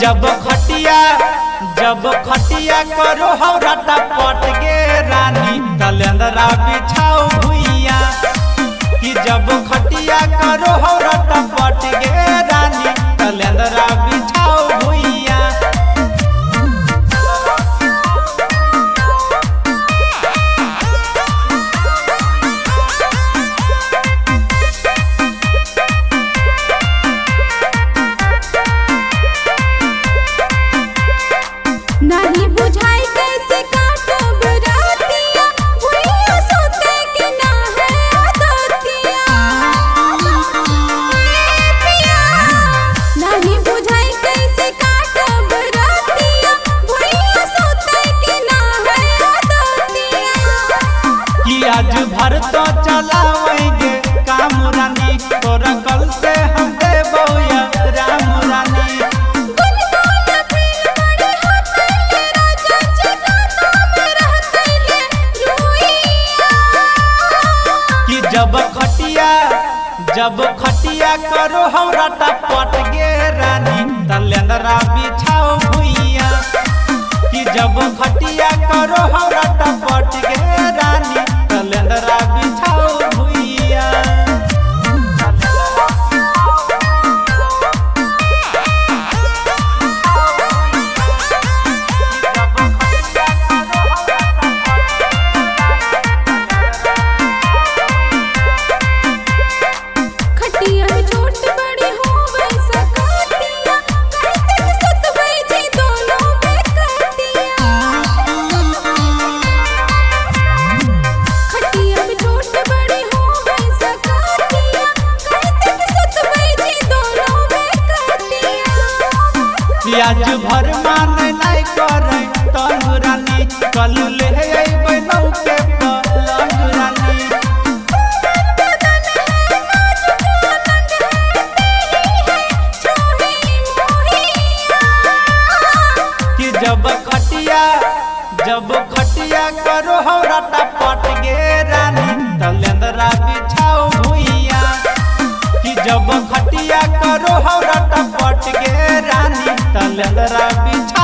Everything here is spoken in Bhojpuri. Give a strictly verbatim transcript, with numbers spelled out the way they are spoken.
जब खटिया जब खटिया करो हौराटा पट गे रानी कलेंदरा बिछाओ भुइया कि जब खटिया करो हौराटा पट गे रानी कलेंदरा बिछाओ भुइया। नहीं बुझाई कैसे काटब रातिया भुइया सोते के ना है आदतिया नहीं बुझाई कैसे काटब रातिया भुइया सोते के ना है आदतिया कि आज भर तो चलावेंगे काम रानी तोरा कल से हम देबो या राम रानी जब खटिया जब खटिया करो हौराटा पट गे रानी कलेंदरा बिछाओ भुइया कि जब खटिया करो हौराटा पट गे रानी कलेंदरा बिछाओ भुइया। आज भर मान नहीं करे तनु रानी कल ले अइबै नौके पलंग रानी कि जब खटिया जब खटिया करो हौराटा पट गे रानी कलेंदरा बिछाओ भुइया कि जब खटिया करो हौराटा पट गे रानी कलेंदरा बिछाओ।